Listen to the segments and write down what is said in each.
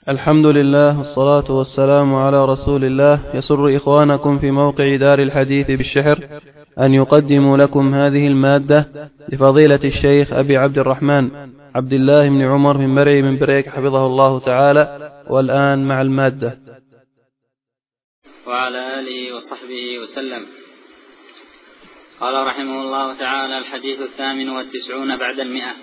الحمد لله والصلاة والسلام على رسول الله. يسر إخوانكم في موقع دار الحديث بالشحر أن يقدموا لكم هذه المادة لفضيلة الشيخ أبي عبد الرحمن عبد الله بن عمر بن مرعي من بريك حفظه الله تعالى. والآن مع المادة. وعلى آله وصحبه وسلم. قال رحمه الله تعالى: الحديث 98 بعد 100.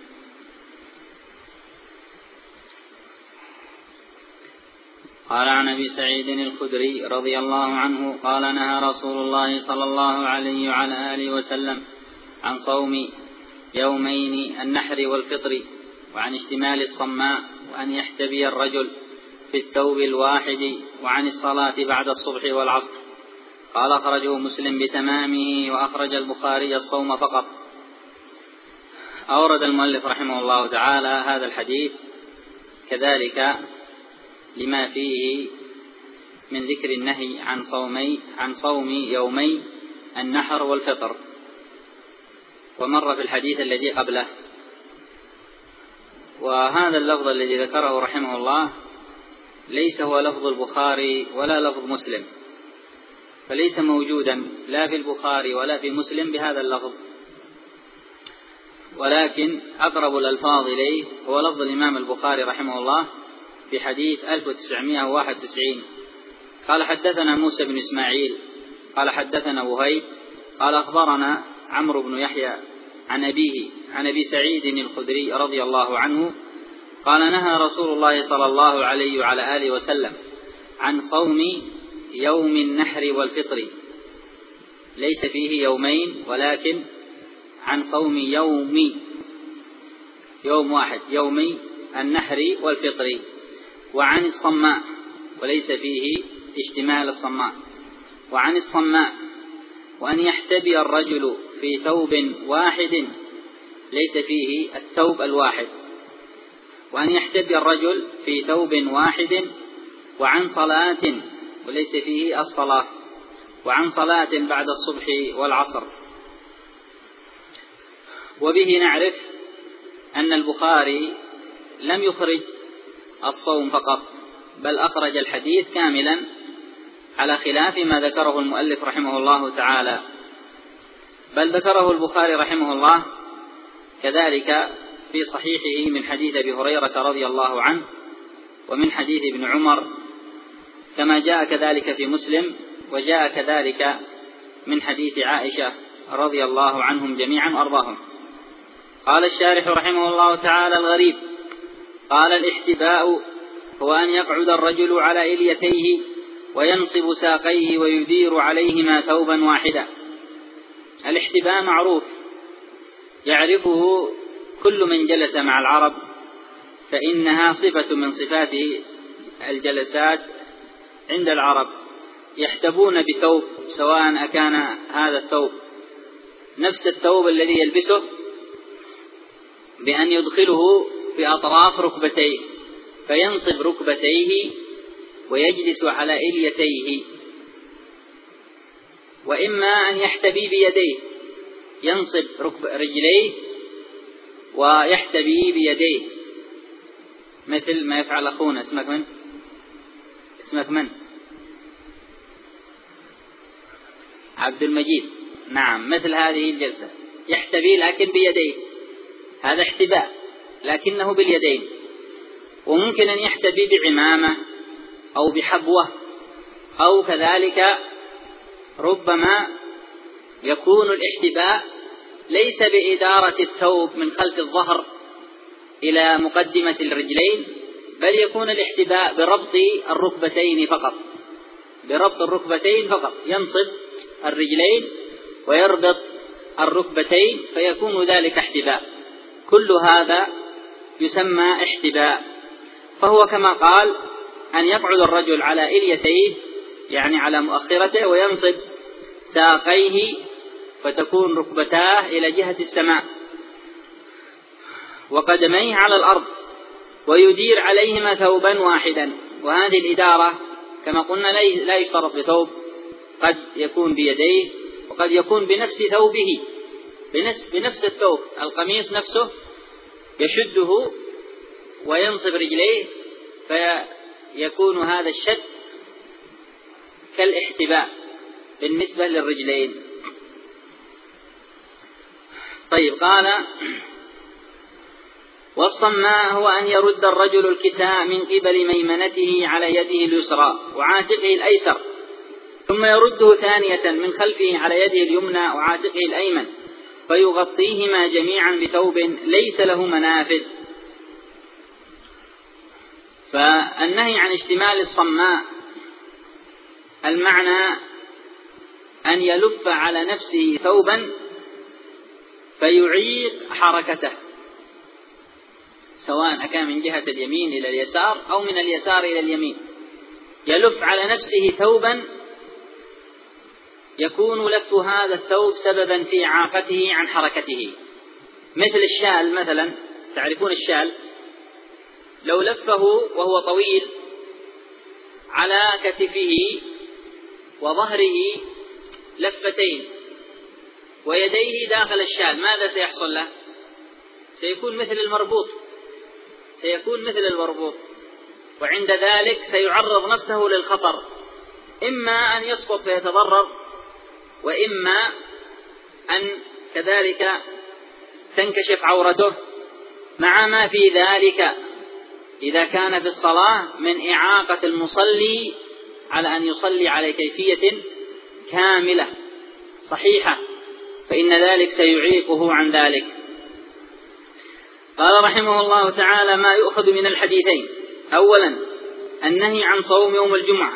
قال عن أبي سعيد الخدري رضي الله عنه قال: نهى رسول الله صلى الله عليه وعلى آله وسلم عن صوم يومين النحر والفطر، وعن اشتمال الصماء، وأن يحتبي الرجل في الثوب الواحد، وعن الصلاة بعد الصبح والعصر. قال: أخرجه مسلم بتمامه، وأخرج البخاري الصوم فقط. أورد المؤلف رحمه الله تعالى هذا الحديث كذلك لما فيه من ذكر النهي عن صوم يومي النحر والفطر، ومر في الحديث الذي قبله. وهذا اللفظ الذي ذكره رحمه الله ليس هو لفظ البخاري ولا لفظ مسلم، فليس موجودا لا في البخاري ولا في مسلم بهذا اللفظ، ولكن أقرب الألفاظ إليه هو لفظ الإمام البخاري رحمه الله في حديث 1991. قال: حدثنا موسى بن إسماعيل قال حدثنا وهيب قال أخبرنا عمرو بن يحيى عن أبيه عن أبي سعيد الخدري رضي الله عنه قال: نهى رسول الله صلى الله عليه وعلى آله وسلم عن صوم يوم النحر والفطر، ليس فيه يومين ولكن عن صوم يوم واحد، يومي النحر والفطر، وعن الصماء، وليس فيه اشتمال الصماء، وعن الصماء، وأن يحتبي الرجل في ثوب واحد، ليس فيه الثوب الواحد، وأن يحتبي الرجل في ثوب واحد، وعن صلاة، وليس فيه الصلاة، وعن صلاة بعد الصبح والعصر. وبه نعرف أن البخاري لم يخرج الصوم فقط، بل أخرج الحديث كاملا على خلاف ما ذكره المؤلف رحمه الله تعالى، بل ذكره البخاري رحمه الله كذلك في صحيحه من حديث أبي هريرة رضي الله عنه، ومن حديث ابن عمر، كما جاء كذلك في مسلم، وجاء كذلك من حديث عائشة رضي الله عنهم جميعا وأرضاهم. قال الشارح رحمه الله تعالى: الغريب. قال: الاحتباء هو أن يقعد الرجل على إليتيه وينصب ساقيه ويدير عليهما ثوبا واحدا. الاحتباء معروف، يعرفه كل من جلس مع العرب، فإنها صفة من صفات الجلسات عند العرب. يحتبون بثوب، سواء أكان هذا الثوب نفس الثوب الذي يلبسه، بأن يدخله في أطراف ركبتيه فينصب ركبتيه ويجلس على إليتيه، وإما أن يحتبي بيديه، ينصب رجليه ويحتبي بيديه، مثل ما يفعل أخونا اسمك من؟ عبد المجيد. نعم، مثل هذه الجلسة يحتبي لكن بيديه، هذا احتباء لكنه باليدين. وممكن أن يحتبي بعمامة أو بحبوة، أو كذلك ربما يكون الاحتباء ليس بإدارة الثوب من خلف الظهر إلى مقدمة الرجلين، بل يكون الاحتباء بربط الركبتين فقط، ينصب الرجلين ويربط الركبتين فيكون ذلك احتباء. كل هذا يسمى احتباء. فهو كما قال: أن يقعد الرجل على إليتيه، يعني على مؤخرته، وينصب ساقيه فتكون ركبتاه إلى جهة السماء، وقدميه على الأرض، ويدير عليهما ثوبا واحدا. وهذه الإدارة كما قلنا لا يشترط بثوب، قد يكون بيديه وقد يكون بنفس ثوبه، بنفس الثوب، القميص نفسه يشده وينصب رجليه فيكون هذا الشد كالاحتباء بالنسبة للرجلين. طيب، قال: والصماء هو أن يرد الرجل الكساء من قبل ميمنته على يده اليسرى وعاتقه الأيسر، ثم يرده ثانية من خلفه على يده اليمنى وعاتقه الأيمن، فيغطيهما جميعا بثوب ليس له منافذ. فالنهي عن اشتمال الصماء المعنى أن يلف على نفسه ثوبا فيعيق حركته، سواء كان من جهة اليمين إلى اليسار أو من اليسار إلى اليمين، يلف على نفسه ثوبا يكون لف هذا الثوب سببا في إعاقته عن حركته، مثل الشال مثلا. تعرفون الشال؟ لو لفه وهو طويل على كتفه وظهره لفتين ويديه داخل الشال، ماذا سيحصل له؟ سيكون مثل المربوط، وعند ذلك سيعرض نفسه للخطر، إما أن يسقط فيتضرر، وإما أن كذلك تنكشف عورته، مع ما في ذلك إذا كان في الصلاة من إعاقة المصلي على أن يصلي على كيفية كاملة صحيحة، فإن ذلك سيعيقه عن ذلك. قال رحمه الله تعالى: ما يؤخذ من الحديثين: أولا النهي عن صوم يوم الجمعة.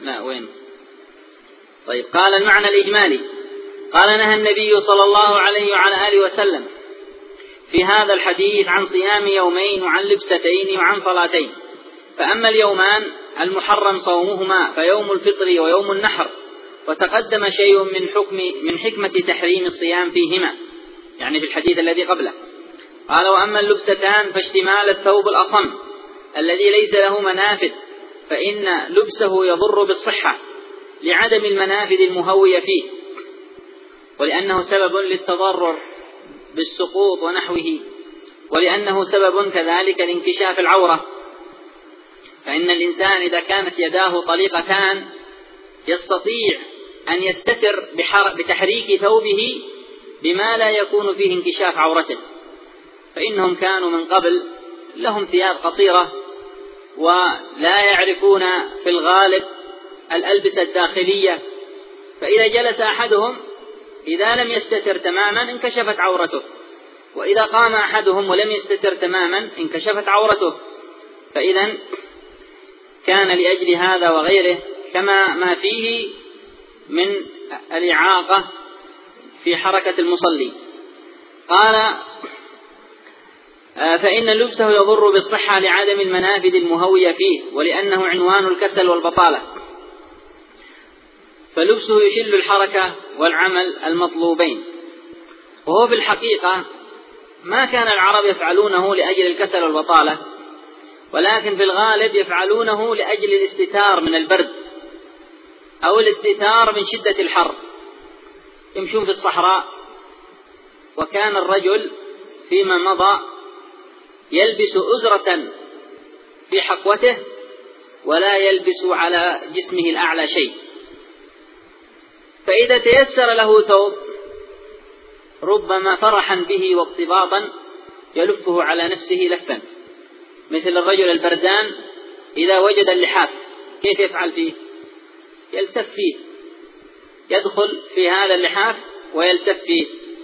طيب، قال المعنى الإجمالي: قال: نهى النبي صلى الله عليه وعلى آله وسلم في هذا الحديث عن صيام يومين وعن لبستين وعن صلاتين. فأما اليومان المحرم صومهما فيوم الفطر ويوم النحر، وتقدم شيء من حكمة تحريم الصيام فيهما، يعني في الحديث الذي قبله. قال: وأما اللبستان فاشتمال الثوب الأصم الذي ليس له منافذ، فإن لبسه يضر بالصحة لعدم المنافذ المهوية فيه، ولأنه سبب للتضرر بالسقوط ونحوه، ولأنه سبب كذلك لانكشاف العورة. فإن الإنسان إذا كانت يداه طليقتان يستطيع أن يستتر بتحريك ثوبه بما لا يكون فيه انكشاف عورته. فإنهم كانوا من قبل لهم ثياب قصيرة ولا يعرفون في الغالب الألبسة الداخلية، فإذا جلس أحدهم إذا لم يستتر تماما انكشفت عورته، وإذا قام أحدهم ولم يستتر تماما انكشفت عورته. فإذا كان لأجل هذا وغيره كما ما فيه من الإعاقة في حركة المصلي. قال: فإن لبسه يضر بالصحة لعدم المنافذ المهوية فيه، ولأنه عنوان الكسل والبطالة، فلبسه يشل الحركة والعمل المطلوبين. وهو في الحقيقة ما كان العرب يفعلونه لأجل الكسل والبطالة، ولكن في الغالب يفعلونه لأجل الاستتار من البرد أو الاستتار من شدة الحر. يمشون في الصحراء، وكان الرجل فيما مضى يلبس أزرة في حقوته ولا يلبس على جسمه الأعلى شيء، فإذا تيسر له ثوب ربما فرحا به واقتباطا يلفه على نفسه لفا، مثل الرجل البردان إذا وجد اللحاف كيف يفعل فيه؟ يلتف فيه، يدخل في هذا اللحاف ويلتف فيه.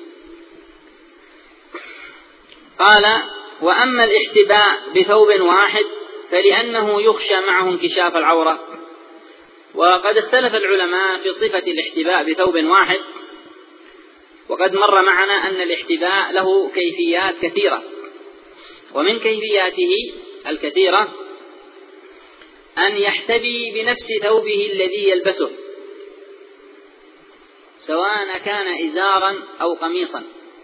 قال: وأما الاحتباء بثوب واحد فلأنه يخشى معه انكشاف العورة. وقد اختلف العلماء في صفة الاحتباء بثوب واحد، وقد مر معنا أن الاحتباء له كيفيات كثيرة، ومن كيفياته الكثيرة أن يحتبي بنفس ثوبه الذي يلبسه، سواء كان إزارا أو قميصا،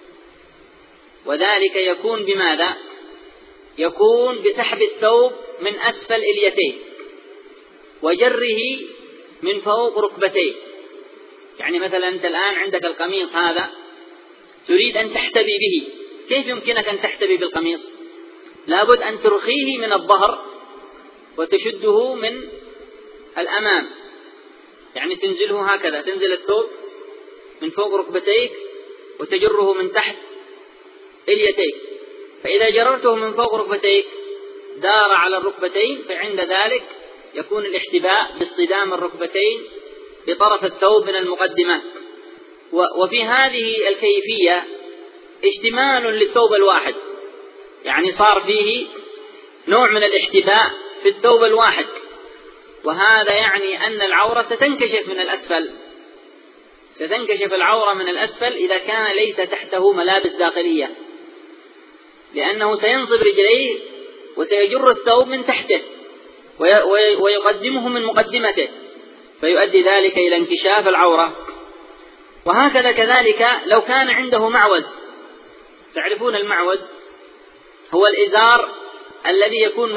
وذلك يكون بماذا؟ يكون بسحب الثوب من أسفل اليتيه وجره من فوق ركبتيه. يعني مثلا أنت الآن عندك القميص هذا تريد أن تحتبي به، كيف يمكنك أن تحتبي بالقميص؟ لابد أن ترخيه من الظهر وتشده من الأمام، يعني تنزله هكذا، تنزل الثوب من فوق ركبتيك وتجره من تحت إليتيك، فإذا جررته من فوق ركبتيك دار على الركبتين، فعند ذلك يكون الاحتباء باصطدام الركبتين بطرف الثوب من المقدمة. وفي هذه الكيفية اشتمال للثوب الواحد، يعني صار فيه نوع من الاحتباء في الثوب الواحد، وهذا يعني أن العورة ستنكشف من الأسفل، ستنكشف العورة من الأسفل إذا كان ليس تحته ملابس داخلية، لأنه سينصب رجليه وسيجر الثوب من تحته ويقدمه من مقدمته، فيؤدي ذلك إلى انكشاف العورة. وهكذا كذلك لو كان عنده معوز، تعرفون المعوز هو الإزار الذي يكون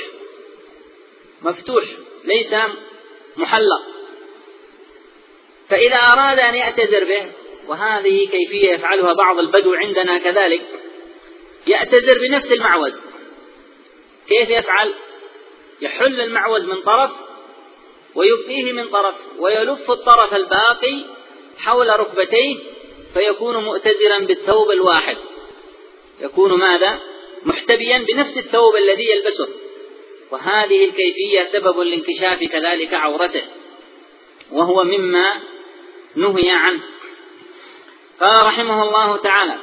مفتوح ليس محلق، فإذا أراد أن يأتزر به، وهذه كيفية يفعلها بعض البدو عندنا كذلك، يأتزر بنفس المعوز. كيف يفعل؟ يحل المعوز من طرف ويبقيه من طرف، ويلف الطرف الباقي حول ركبتيه، فيكون مؤتزرا بالثوب الواحد، يكون ماذا؟ محتبيا بنفس الثوب الذي يلبسه. وهذه الكيفية سبب لانكشاف كذلك عورته، وهو مما نهي عنه. قال رحمه الله تعالى: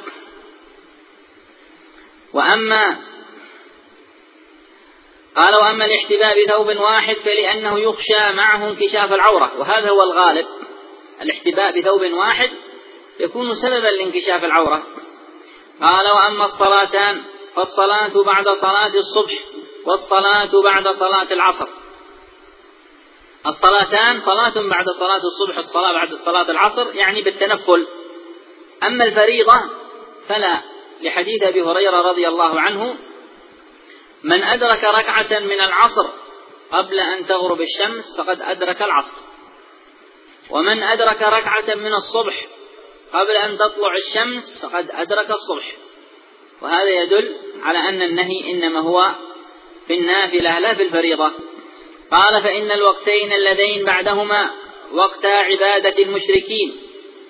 وأما الاحتباء بثوب واحد فلأنه يخشى معه انكشاف العورة، وهذا هو الغالب، الاحتباء بثوب واحد يكون سببا لانكشاف العورة. قال: وأما الصلاتان فالصلاة بعد صلاة الصبح والصلاة بعد صلاة العصر. الصلاتان صلاة بعد صلاة الصبح، الصلاة بعد صلاة العصر، يعني بالتنفل. أما الفريضة فلا، لحديث أبي هريرة رضي الله عنه: من أدرك ركعة من العصر قبل أن تغرب الشمس فقد أدرك العصر، ومن أدرك ركعة من الصبح قبل أن تطلع الشمس فقد أدرك الصبح. وهذا يدل على أن النهي إنما هو في النافلة لا في الفريضة. قال: فإن الوقتين اللذين بعدهما وقتا عبادة المشركين.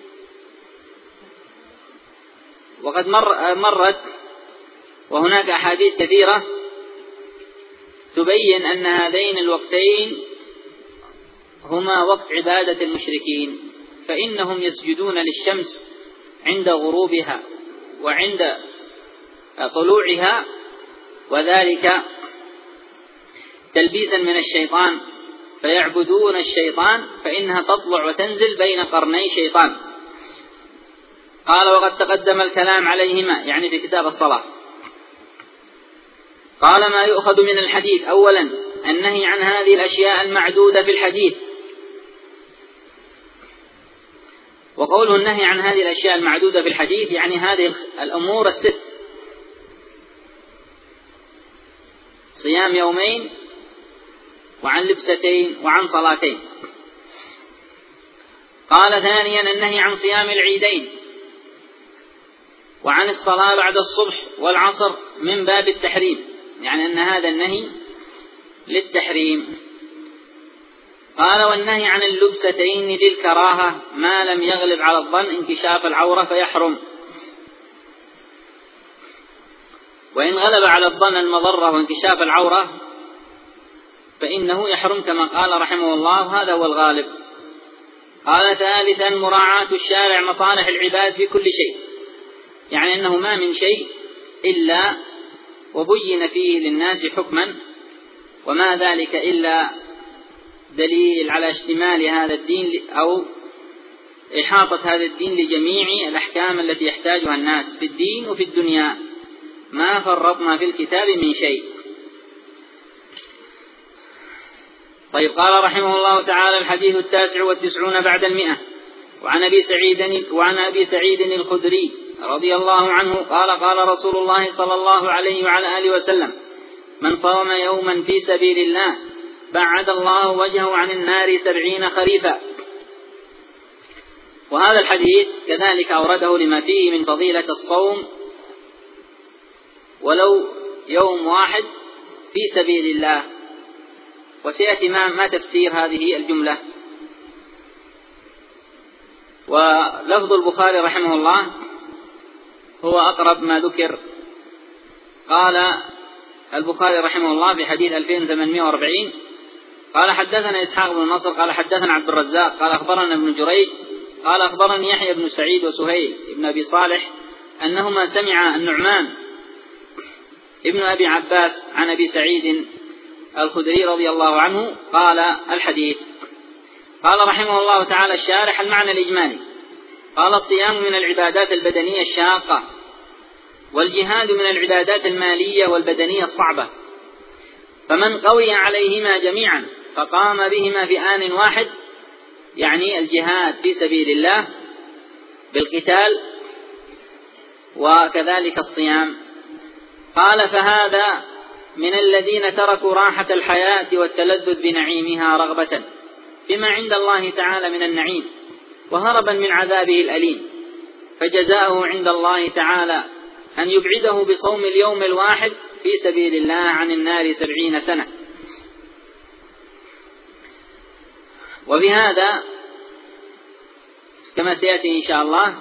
وقد مرت وهناك أحاديث كثيرة تبين أن هذين الوقتين هما وقت عبادة المشركين، فإنهم يسجدون للشمس عند غروبها وعند طلوعها، وذلك تلبيسا من الشيطان، فيعبدون الشيطان فإنها تطلع وتنزل بين قرني شيطان. قال: وقد تقدم الكلام عليهما، يعني في كتاب الصلاة. قال: ما يؤخذ من الحديث: أولا النهي عن هذه الأشياء المعدودة في الحديث. وقوله النهي عن هذه الأشياء المعدودة في الحديث يعني هذه الأمور الست: صيام يومين، وعن لبستين، وعن صلاتين. قال: ثانيا النهي عن صيام العيدين، وعن الصلاة بعد الصبح والعصر من باب التحريم، يعني أن هذا النهي للتحريم. قال: والنهي عن اللبستين للكراهة ما لم يغلب على الظن انكشاف العورة فيحرم، وإن غلب على الظن المضرة وانكشاف العورة فإنه يحرم كما قال رحمه الله، هذا هو الغالب. قال: ثالثا مراعاة الشارع مصالح العباد في كل شيء، يعني أنه ما من شيء إلا وبين فيه للناس حكما، وما ذلك إلا دليل على اشتمال هذا الدين أو إحاطة هذا الدين لجميع الأحكام التي يحتاجها الناس في الدين وفي الدنيا، ما فرطنا في الكتاب من شيء. طيب. قال رحمه الله تعالى: الحديث 99 بعد 100. وعن أبي سعيد الخدري رضي الله عنه قال: قال رسول الله صلى الله عليه وعلى آله وسلم: من صام يوما في سبيل الله بعد الله وجهه عن النار 70 خريفا. وهذا الحديث كذلك أورده لما فيه من فضيلة الصوم ولو يوم واحد في سبيل الله، وسيأتي ما تفسير هذه الجملة. ولفظ البخاري رحمه الله هو أقرب ما ذكر. قال البخاري رحمه الله في حديث 2840 قال حدثنا إسحاق بن نصر قال حدثنا عبد الرزاق قال أخبرنا ابن جريج قال أخبرني يحيى بن سعيد وسهيل بن أبي صالح أنهما سمع النعمان ابن أبي عباس عن أبي سعيد الخدري رضي الله عنه قال الحديث. قال رحمه الله تعالى الشارح المعنى الإجمالي. قال الصيام من العبادات البدنية الشاقة، والجهاد من العبادات المالية والبدنية الصعبة، فمن قوي عليهما جميعا فقام بهما في آن واحد، يعني الجهاد في سبيل الله بالقتال وكذلك الصيام، قال فهذا من الذين تركوا راحة الحياة والتلذذ بنعيمها رغبة بما عند الله تعالى من النعيم وهربا من عذابه الأليم، فجزاؤه عند الله تعالى أن يبعده بصوم اليوم الواحد في سبيل الله عن النار 70 سنة. وبهذا كما سيأتي إن شاء الله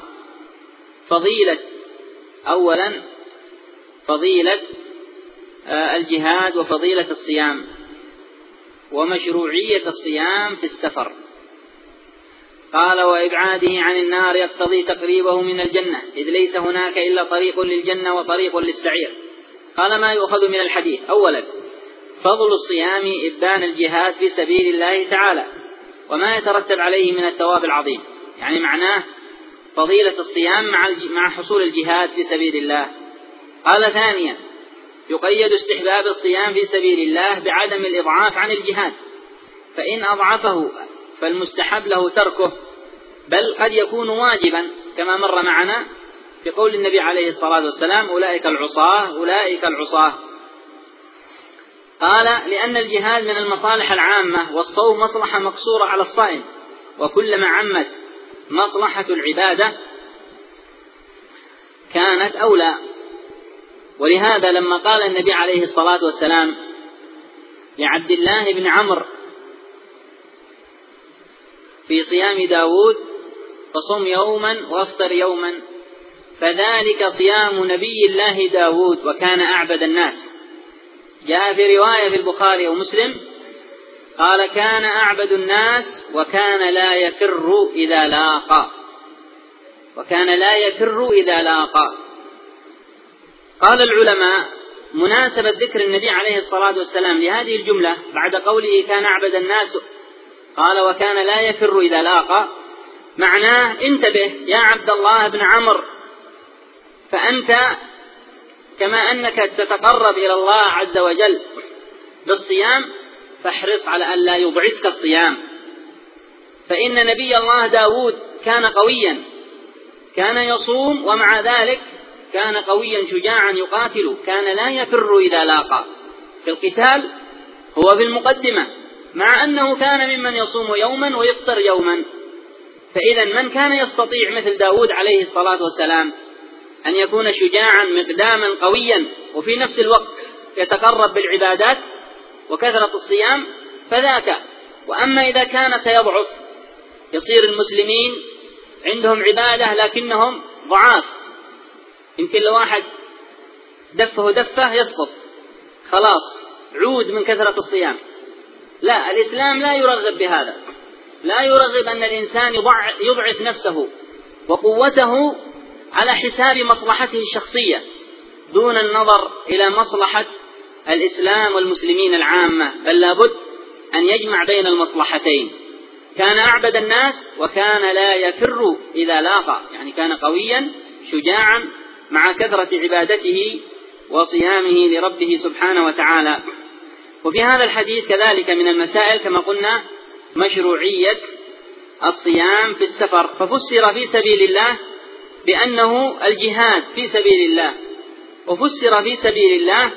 أولا فضيلة الجهاد وفضيلة الصيام ومشروعية الصيام في السفر. قال وإبعاده عن النار يقتضي تقريبه من الجنة، إذ ليس هناك إلا طريق للجنة وطريق للسعير. قال ما يؤخذ من الحديث: أولا فضل الصيام إبان الجهاد في سبيل الله تعالى وما يترتب عليه من الثواب العظيم، يعني معناه فضيلة الصيام مع حصول الجهاد في سبيل الله. قال ثانيا يقيد استحباب الصيام في سبيل الله بعدم الإضعاف عن الجهاد، فإن أضعفه فالمستحب له تركه، بل قد يكون واجبا كما مر معنا في قول النبي عليه الصلاة والسلام: أولئك العصاة. قال لأن الجهاد من المصالح العامة، والصوم مصلحة مقصورة على الصائم، وكلما عمت مصلحة العبادة كانت أولى. ولهذا لما قال النبي عليه الصلاة والسلام لعبد الله بن عمرو في صيام داود: فصم يوما وافطر يوما، فذلك صيام نبي الله داود وكان أعبد الناس. جاء في رواية في البخاري ومسلم قال: كان أعبد الناس وكان لا يفر إذا لاقى. قال العلماء: مناسبة ذكر النبي عليه الصلاة والسلام لهذه الجملة بعد قوله كان أعبد الناس قال وكان لا يفر إذا لاقى، معناه انتبه يا عبد الله بن عمرو، فأنت كما أنك تتقرب إلى الله عز وجل بالصيام فاحرص على أن لا يضعفك الصيام، فإن نبي الله داود كان قويا، كان يصوم ومع ذلك كان قويا شجاعا يقاتل، كان لا يفر إذا لاقى. في القتال هو في المقدمة، مع أنه كان ممن يصوم يوما ويفطر يوما. فإذا من كان يستطيع مثل داود عليه الصلاة والسلام أن يكون شجاعا مقداما قويا وفي نفس الوقت يتقرب بالعبادات وكثرة الصيام فذاك. وأما إذا كان سيضعف، يصير المسلمين عندهم عبادة لكنهم ضعاف، يمكن لو واحد دفه يسقط خلاص، عود من كثرة الصيام. لا، الإسلام لا يرغب بهذا، لا يرغب أن الإنسان يضعف نفسه وقوته على حساب مصلحته الشخصية دون النظر إلى مصلحة الإسلام والمسلمين العامة، بل لابد أن يجمع بين المصلحتين. كان أعبد الناس وكان لا يفر إذا لاقى، يعني كان قويا شجاعا مع كثرة عبادته وصيامه لربه سبحانه وتعالى. وفي هذا الحديث كذلك من المسائل كما قلنا مشروعية الصيام في السفر، ففسر في سبيل الله بأنه الجهاد في سبيل الله، وفسر في سبيل الله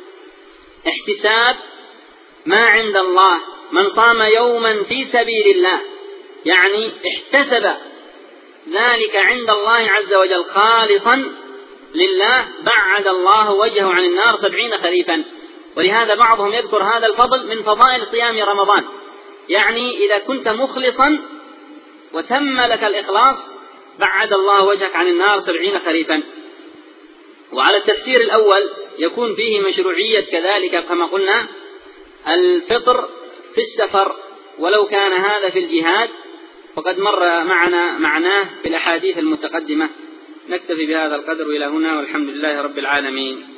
احتساب ما عند الله. من صام يوما في سبيل الله يعني احتسب ذلك عند الله عز وجل خالصا لله، بعد الله وجهه عن النار 70 خريفا. ولهذا بعضهم يذكر هذا الفضل من فضائل صيام رمضان، يعني إذا كنت مخلصا وتم لك الإخلاص بعد الله وجهك عن النار 70 خريفا. وعلى التفسير الأول يكون فيه مشروعية كذلك كما قلنا الفطر في السفر ولو كان هذا في الجهاد، وقد مر معنا معناه في الأحاديث المتقدمة. نكتفي بهذا القدر إلى هنا، والحمد لله رب العالمين.